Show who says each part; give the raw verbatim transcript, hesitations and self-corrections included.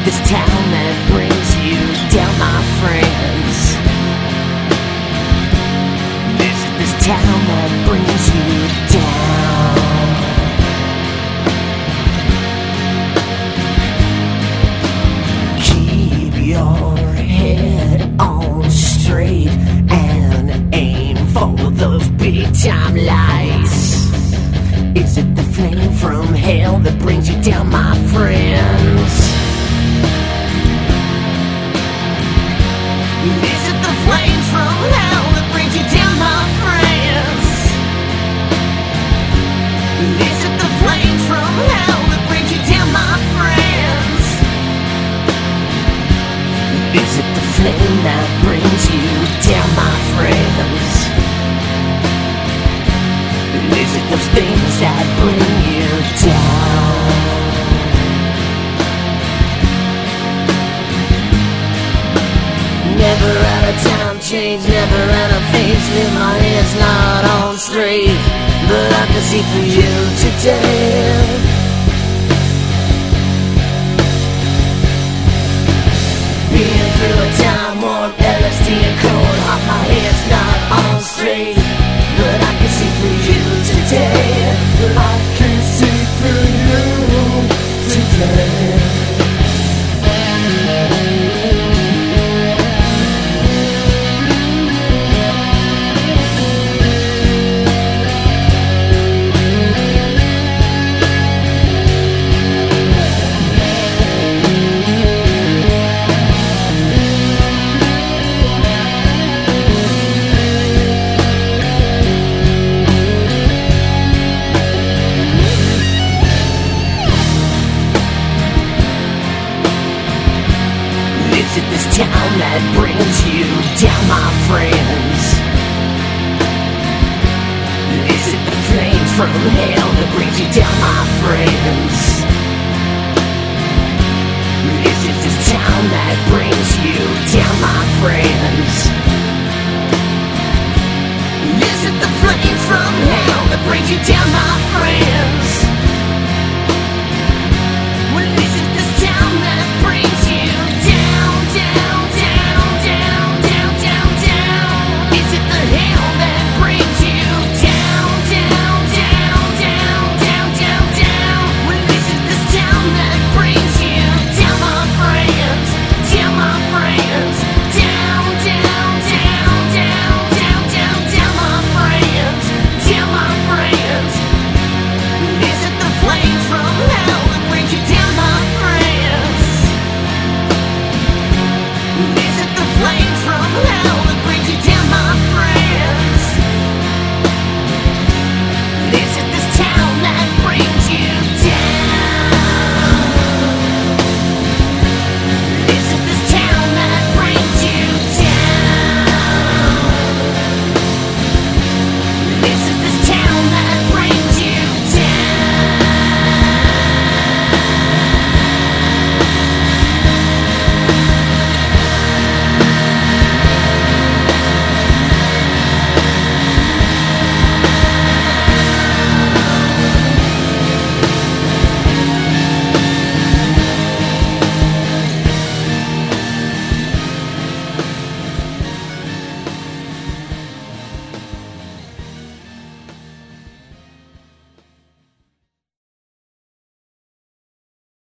Speaker 1: this town that brings you down, my friends? Visit this town that brings you down. Keep your head on straight and aim for those big time lights. Is it the flame from hell that brings you down, my friends? Is it the flame from hell that brings you down, my friends? Is it the flame from hell that brings you down, my friends? Is it the flame that brings you down, my friends? Is it those things that bring you down? Never out of time, change, never out of phase. Live my head's not on straight, but I can see through you today. Being through a time warp, L S D and cold heart, my head's not on straight, but I can see through you today. But I can see through you today. Is it this town that brings you down, my friends? Is it the flames from hell that brings you down, my friends?